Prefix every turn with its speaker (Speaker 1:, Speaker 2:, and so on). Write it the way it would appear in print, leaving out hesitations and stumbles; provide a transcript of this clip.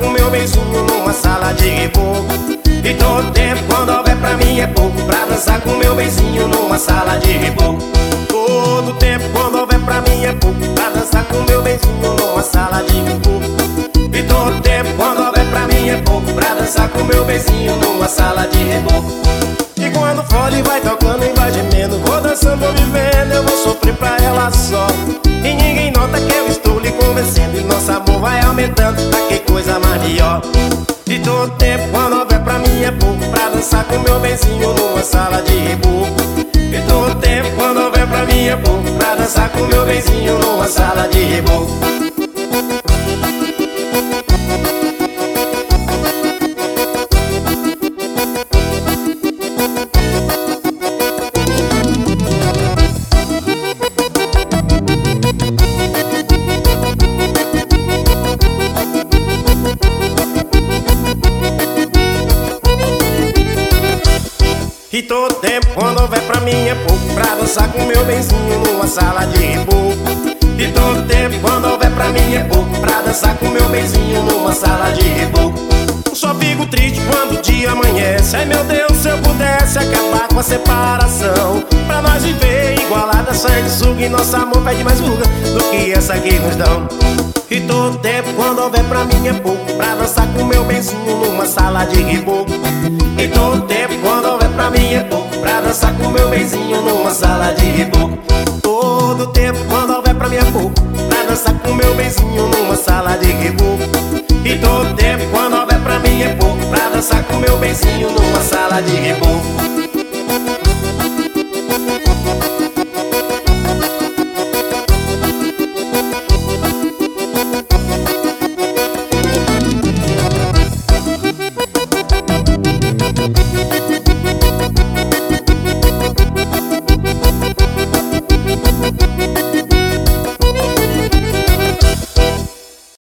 Speaker 1: com meu benzinho numa sala de reboco. E todo tempo quando houver pra mim é pouco pra dançar com meu benzinho numa sala de reboco. Todo tempo quando houver pra mim é pouco pra dançar com meu benzinho numa sala de reboco. E todo tempo quando houver pra mim é pouco pra dançar com meu benzinho numa sala de reboco. E quando o fole vai tocando e vai gemendo, vou dançando, vou vivendo, eu vou sofrer pra ela só. E ninguém nota que eu estou lhe convencendo, e nosso amor vai aumentando, tá que coisa mais melhor. E todo tempo quando houver pra mim é pouco pra dançar com meu benzinho numa sala de reboco. E todo tempo quando houver pra mim é pouco pra dançar com meu benzinho numa sala de reboco. E todo tempo quando houver pra mim é pouco pra dançar com meu benzinho numa sala de reboco. E todo tempo quando houver pra mim é pouco pra dançar com meu benzinho numa sala de reboco. Só fico triste quando o dia amanhece. Ai meu Deus, se eu pudesse acabar com a separação, pra nós viver igualada, sanguessuga, e nosso amor pede mais ruga do que essa que nos dão. E todo tempo quando houver pra mim é pouco pra dançar com meu benzinho numa sala de reboco. E todo tempo quando houver pra mim é pouco pra dançar com meu benzinho numa sala de reboco. Todo tempo quando houver pra mim é pouco pra dançar com meu benzinho numa sala de reboco. E todo tempo quando houver pra mim é pouco pra dançar com meu benzinho numa sala de reboco.